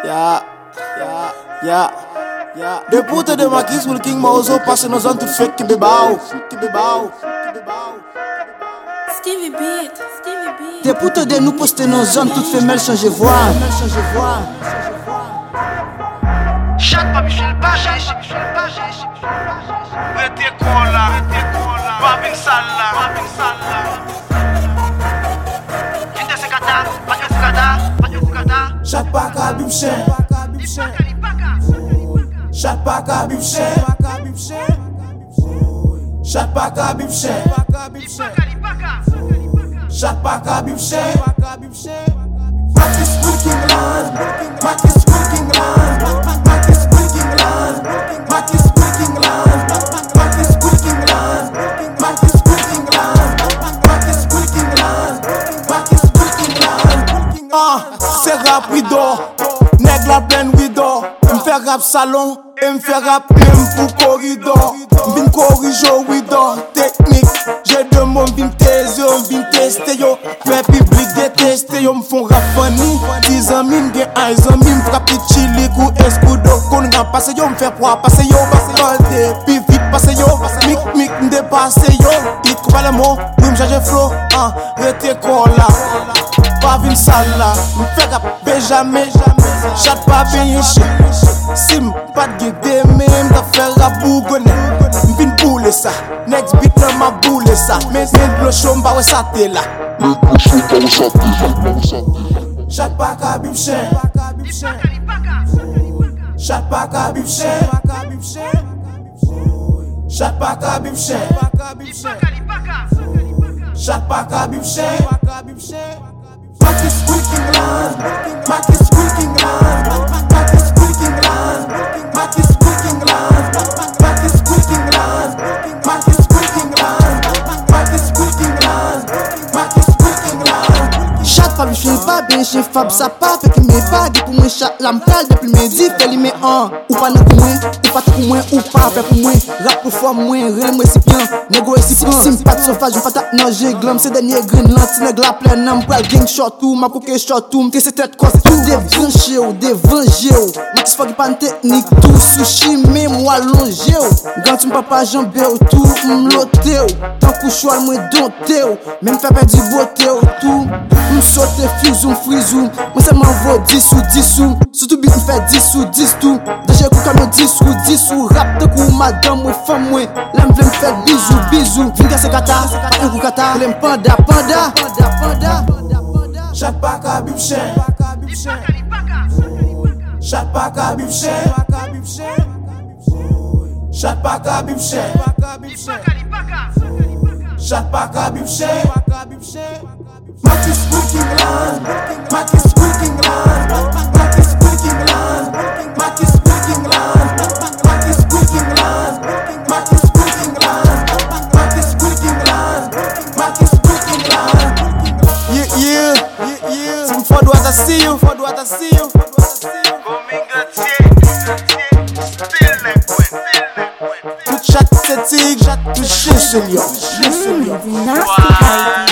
De puta de Marquis wil King Mauzo passen nos aan tot fake bebau. Stevie Beat. De puta de nous poster nos aan toute femelle changer voix. Chat pa Michel Bache, rete cola, Babin Salla, Kinde se kata, patyo fukata. Chat pa ka bib chen. Chat pa ka bib chen. Chat pa ka bib chen. Chat pa ka bib chen. Marquis working land. Marquis working land. Marquis working land. Marquis working land. Marquis working land. Marquis working land. Marquis working land. Marquis working land. C'est rap wido. Nèg la pleine wido. M'fait rap salon. Et m'fait rap même pour corridor. M'vin corriger wido. Technique. J'ai deux mots m'vin tester yo. M'vin tester yo. Fait public détester yo. M'font rap funny. 10 ans m'in gen 1 ans m'in frappe chili kou escudo. Kon ran passe yo. M'fait quoi passe yo. Basse puis vite passe yo. Mic m'dépasse yo. It coupe les mots. Oui m'change flow. Rete cola. Babin Salla. M'fait rap Benjamin. Chat pa bien chien. Sim pas de guide même da faire rap bougone. M'vin boule ça. Next beat nan ma boule ça. Mais blochon m'ba ouais ça t'es là. Chat pa ka bib chen. Chat pa ka bib chen. Chat pa ka bib chen. Chat pa ka bib chen. Marquis working land. Marquis working land. Marquis working land. Marquis working land. Marquis working land. Marquis working land. Marquis working land. Marquis working land. Chat pa Michel pas bien chez Fab ça pas fait qu'il me vague pour moi chat la m'pral depuis midi fait lui met un ou pas non pour moi ou pas pour moi ou pas fait pour moi rap pour forme moi rien récipient négo récipient sim pas de sauvage pas ta non j'ai glam c'est dernier green lanterne nèg la pleine nam pral gang short tout ma coquet short tout m'te c'est tête coste tout des branché ou des vengé ou max fuck pas technique tout sushi mais moi longé ou grand tu papa jambé ou tout m'loté ou tant coup choix moi dompté ou même fait perdre beauté ou tout m'sauter fusum frisum moi seulement vaut 10 sous surtout beat m'fait 10 tout déjà coup comme 10 sous rap de coup madame ou femme moi l'aime veut m'faire bisous vinga se kata pas un coup kata l'aime panda Chat pa ka bib chen. Chat pa ka bib chen. Chat pa ka bib chen. Chat pa ka bib chen. Marquis working land. Marquis working land. Marquis working land. Marquis working land. Marquis working land. Marquis working land. Marquis working land. Marquis working land. Yeah. Some Ford what I see you. Tout chat c'est tig, tout chez yo. Nasty idea.